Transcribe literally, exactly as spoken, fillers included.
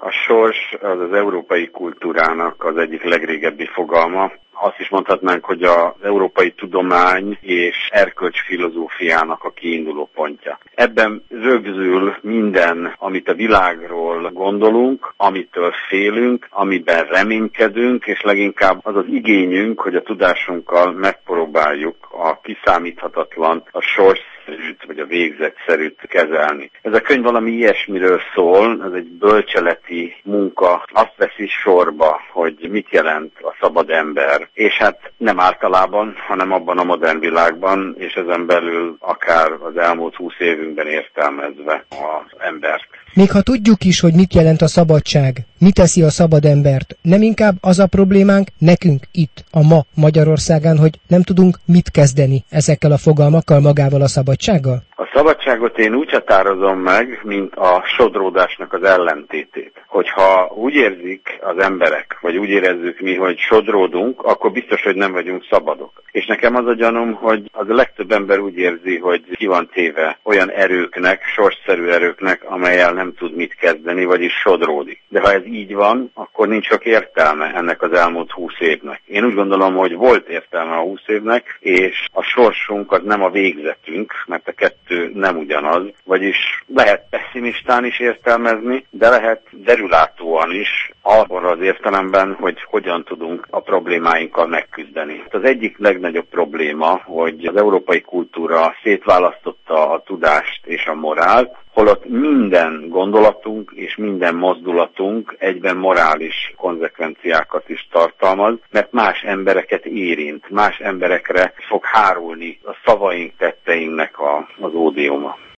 A sors az az európai kultúrának az egyik legrégebbi fogalma. Azt is mondhatnánk, hogy az európai tudomány és erkölcs filozófiának a kiinduló pontja. Ebben rögzül minden, amit a világról gondolunk, amitől félünk, amiben reménykedünk, és leginkább az az igényünk, hogy a tudásunkkal megpróbáljuk a kiszámíthatatlan, a sorsszerűt vagy a végzetszerűt kezelni. Ez a könyv valami ilyesmiről szól, ez egy bölcseleti munka, azt veszi sorba, hogy mit jelent a szabad ember. És hát nem általában, hanem abban a modern világban, és ezen belül akár az elmúlt húsz évünkben értelmezve az embert. Még ha tudjuk is, hogy mit jelent a szabadság, mi teszi a szabad embert, nem inkább az a problémánk nekünk itt, a ma Magyarországon, hogy nem tudunk mit kezdeni ezekkel a fogalmakkal, magával a szabadsággal? A szabadságot én úgy határozom meg, mint a sodródásnak az ellentétét. Hogyha úgy érzik az emberek, vagy úgy érezzük mi, hogy sodródunk, akkor biztos, hogy nem vagyunk szabadok. És nekem az a gyanúm, hogy az a legtöbb ember úgy érzi, hogy ki van téve olyan erőknek, sorsszerű erőknek, amellyel nem tud mit kezdeni, vagyis sodródik. De ha ez így van, akkor nincs sok értelme ennek az elmúlt húsz évnek. Én úgy gondolom, hogy volt értelme a húsz évnek, és a sorsunk az nem a végzetünk, mert a kettő nem ugyanaz, vagyis lehet pessimistán is értelmezni, de lehet derülátóan is, abban az értelemben, hogy hogyan tudunk a problémáinkkal megküzdeni. Az egyik legnagyobb probléma, hogy az európai kultúra szétválasztotta a tudást és a morált, holott minden gondolatunk és minden mozdulatunk egyben morális konzekvenciákat is tartalmaz, mert más embereket érint, más emberekre fog hárulni a szavaink, tetteinknek a, az ódiuma.